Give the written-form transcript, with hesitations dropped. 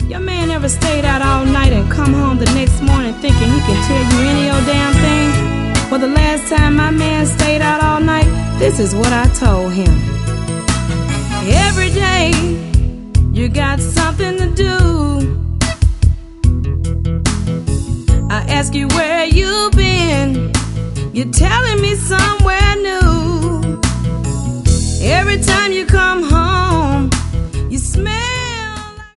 Your man ever stayed out all night and come home the next morning thinking he can tell you any old damn thing? Well, the last time my man stayed out all night, this is what I told him. Every day, you got something to do. I ask you where you been, you're telling me somewhere new. Every time you come home,